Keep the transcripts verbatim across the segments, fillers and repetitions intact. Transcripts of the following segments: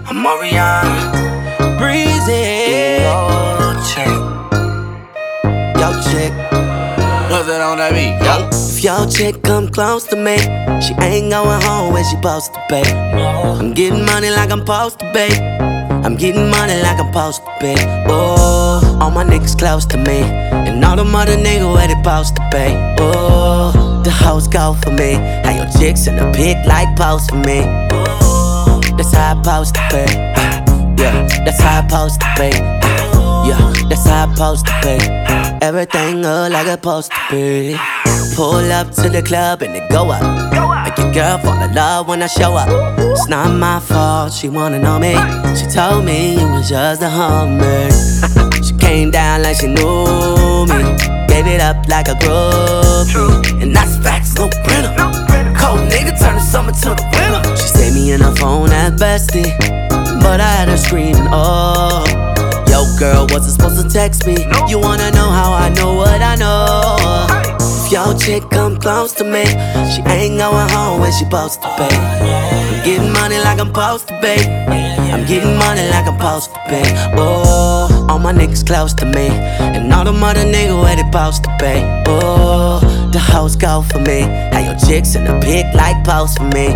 I'm Orion, breezy. Yo, chick, yo, chick. What's that on that beat? Yo. If your chick come close to me, she ain't going home when she supposed to be. I'm getting money like I'm supposed to be. I'm getting money like I'm supposed to be. Oh, all my niggas close to me, and all them other niggas where they supposed to be. Oh, the hoes go for me. How your chicks in the pic like post for me. Oh, that's how I supposed to be. Yeah, that's how I supposed to be. Yeah, that's how I supposed to be. Everything look like it's supposed to be. Pull up to the club and it go up. Make your girl fall in love when I show up. It's not my fault, she wanna know me. She told me it was just a homie. She came down like she knew me. Gave it up like a groupie. And that's facts, no printer. Cold nigga turn the summer to the winter. She saved me in her phone at bestie, but I had her screaming, oh. Yo, girl, wasn't supposed to text me. You wanna know how I know what I know? If your chick come close to me, she ain't going home when she supposed to be. I'm getting money like I'm supposed to be. I'm getting money like I'm supposed to be. Oh, all my niggas close to me, and all them other niggas where they supposed to be. Oh, the hoes go for me. How your chicks in the pic like post for me.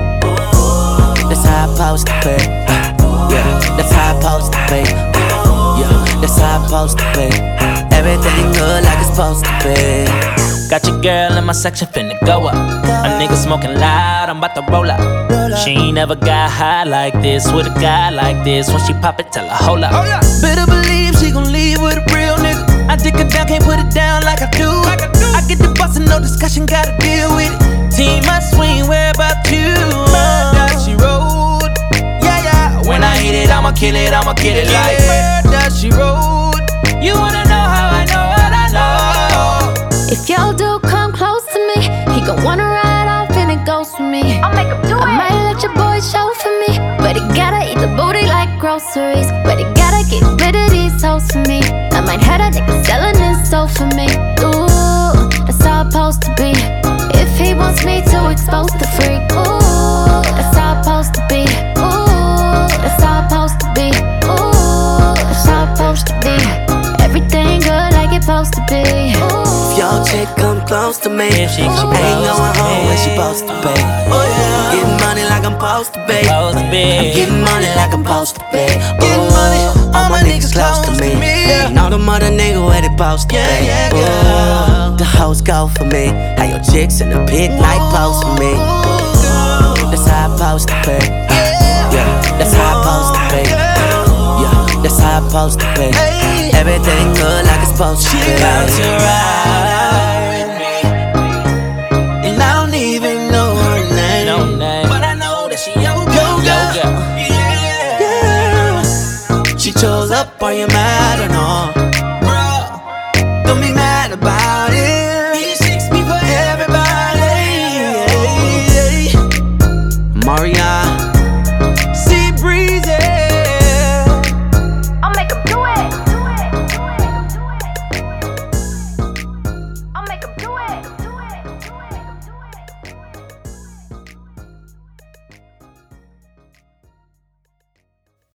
That's how I supposed to be. Yeah, that's how I supposed to be. Yeah, that's how I'm supposed to be. Everything good like it's supposed to be. Got your girl in my section, finna go up. A nigga smoking loud, I'm about to roll up. She ain't never got high like this with a guy like this. When she pop it, tell her hold up. Better believe she gon' leave with a real nigga. I dick her down, can't put it down like I do. I get the bus and no discussion, gotta deal with it. Team must swing, where about you? Murder, she rode. Yeah, yeah. When I hit it, I'ma kill it, I'ma kill it like murder, she rode. You wanna know how I know what I know? If your dude come close to me, he gon' wanna ride off and it goes for me. I'll make him do it. I might let your boy show for me, but he gotta eat the booty like groceries. But he gotta get rid of these hoes for me. I might have a nigga selling his soul for me. Ooh, that's how I'm supposed to be. If he wants me to expose the freak, ooh, that's how I'm supposed to be. Ooh, that's how I'm supposed to be. Ooh, that's how I'm supposed to be. Everything good like it's supposed to be. Ooh. If your chick come close to me, If she she come ain't close going to home me. when she supposed to be. Oh yeah, getting money like I'm supposed to be. Supposed to be. I'm getting money like I'm supposed to be. Getting money, all my niggas close to me, and all them other niggas where they supposed to be. Yeah, yeah, Ooh, the hoes go for me. How your chicks in the pic like post for me. That's how I supposed to be. Yeah, that's how I supposed to be. Yeah, that's how I supposed to be. Everything good like it's supposed to be. About to ride.